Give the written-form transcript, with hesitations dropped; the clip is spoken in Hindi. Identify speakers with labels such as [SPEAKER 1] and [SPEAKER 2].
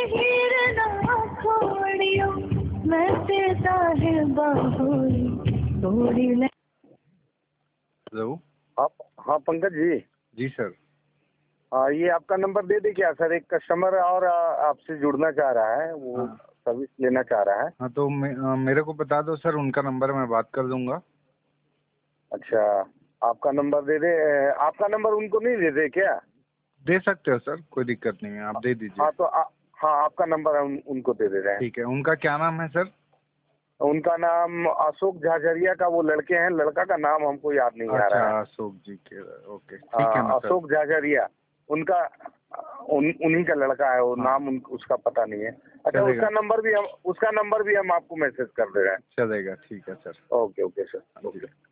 [SPEAKER 1] हीर ना खोड़ियो मैं तेता है बाहोरी तोड़ी ले।
[SPEAKER 2] हेलो।
[SPEAKER 3] हाँ पंकज जी।
[SPEAKER 2] जी सर।
[SPEAKER 3] हाँ, ये आपका नंबर दे दे क्या सर? एक कस्टमर और आपसे जुड़ना चाह रहा है, वो
[SPEAKER 2] हाँ।
[SPEAKER 3] सर्विस लेना चाह रहा है।
[SPEAKER 2] हाँ तो मेरे को बता दो सर, उनका नंबर मैं बात कर दूंगा।
[SPEAKER 3] अच्छा, आपका नंबर दे दे। आपका नंबर उनको नहीं दे दे क्या?
[SPEAKER 2] दे सकते हो सर, कोई दिक्कत नहीं है, आप दे दीजिए।
[SPEAKER 3] हाँ तो हाँ, आपका नंबर उनको दे दे रहे हैं।
[SPEAKER 2] ठीक है। उनका क्या नाम है सर?
[SPEAKER 3] उनका नाम अशोक झाझरिया का वो लड़के हैं, लड़का का नाम हमको याद नहीं आ
[SPEAKER 2] अच्छा,
[SPEAKER 3] रहा है।
[SPEAKER 2] अशोक जी के। ओके, ठीक है ना सर।
[SPEAKER 3] अशोक झाझरिया उनका उन्हीं का लड़का है वो।
[SPEAKER 2] हाँ।
[SPEAKER 3] नाम उसका पता नहीं है। अच्छा,
[SPEAKER 2] चलेगा।
[SPEAKER 3] उसका नंबर भी हम आपको मैसेज कर दे रहे हैं।
[SPEAKER 2] चलेगा, ठीक है सर।
[SPEAKER 3] ओके ओके सर,
[SPEAKER 2] हाँ जी।
[SPEAKER 3] ओके।